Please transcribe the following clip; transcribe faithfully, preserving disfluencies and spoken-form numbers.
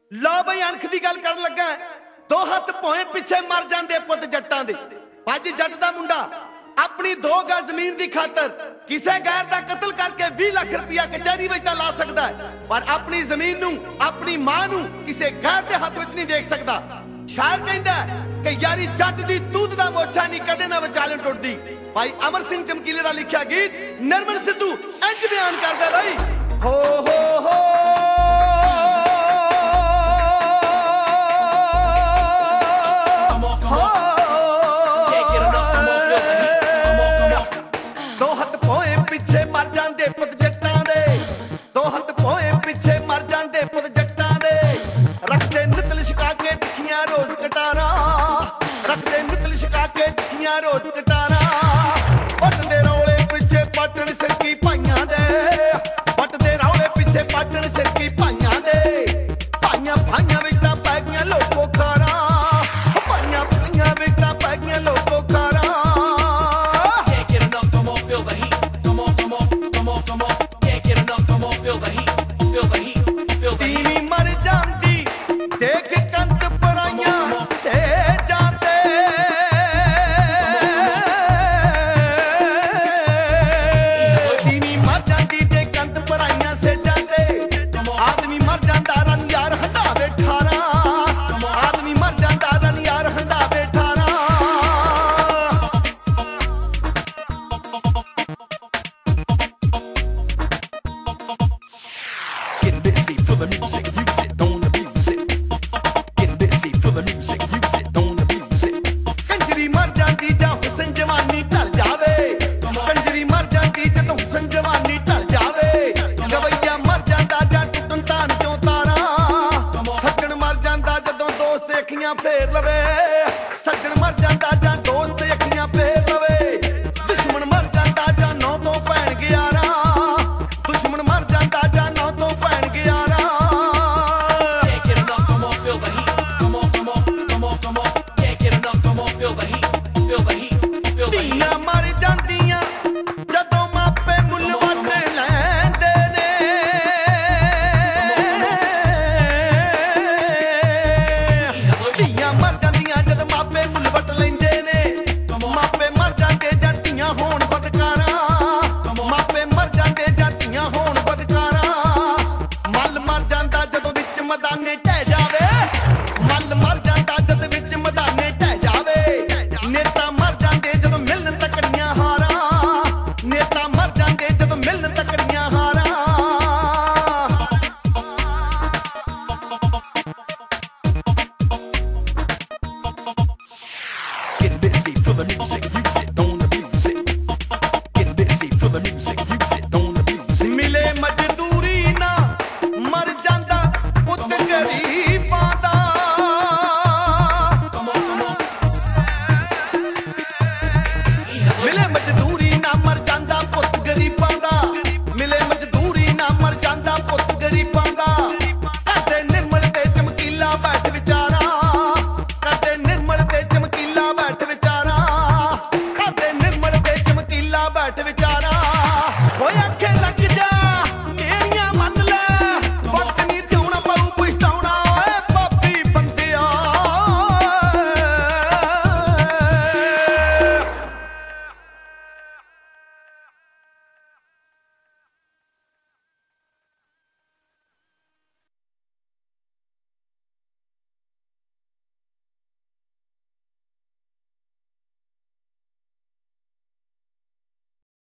लो बई अणख की गल कर लगा दो हथ भोए पिछे मर जाते पुत जट्टां दे। अज जट दा मुंडा अपनी दो गज जमीन की खातर किसी गैर का कतल करके बीस लाख रुपया कचहरी में ला सकता है, पर अपनी जमीन नू अपनी मां नू किसी गैर के हाथ में नहीं देख सकता। शायर कहता है कि यारी जट दी तूत दा मोछा नहीं कदे ना विचाले टुटदी। भाई अमर सिंह चमकीले का लिखा गीत निर्मल सिद्धू इंज बयान करदा भाई हो हो हो मर जाते पुत जट्टां दे, दो हथ पोए पिछे मर जाते पुत जट्टां दे। रखते नित लिशका के तिखियां रोज कटारा, रखते नित लिशका के तिखियां रोज कटारा। पटदे रौले पिछे पटन सिरकी भाइयां दे, पटदे रौले पिछे पटन सिरकी भाइयां दे। भाइयां भाइयां विच तां पै गईयां लोको खारा, भाइयां भाइयां विच तां पै गईयां लोको खारा। फेर लवे सज्जन मर जाता जां दोस्त अखियां फेर लवे। दुश्मन मर जाता जां नौ तो भैन ग्यारा, दुश्मन मर जाता जां नौ तो भैन ग्यारा। धीआं मर जांदियां जदों मापे मुੱਲ ਵੱਟ ਲੈਂਦੇ ਨੇ। ਧੀਆਂ ਮਰ ਜਾਂਦੀਆਂ ਜਦ ਮਾਪੇ ਮੁੱਲ ਵੱਟ ਲੈਂਦੇ ਨੇ। ਮਾਪੇ ਮਰ ਜਾਂਦੇ ਜਾਂ ਧੀਆਂ ਹੋਣ ਬਦਕਾਰਾਂ, ਮਾਪੇ ਮਰ ਜਾਂਦੇ ਜਾਂ ਧੀਆਂ ਹੋਣ ਬਦਕਾਰਾਂ। ਮੱਲ ਮਰ ਜਾਂਦਾ ਜਦੋਂ ਵਿੱਚ ਮੈਦਾਨੇ ਢਹਿ ਜਾਵੇ।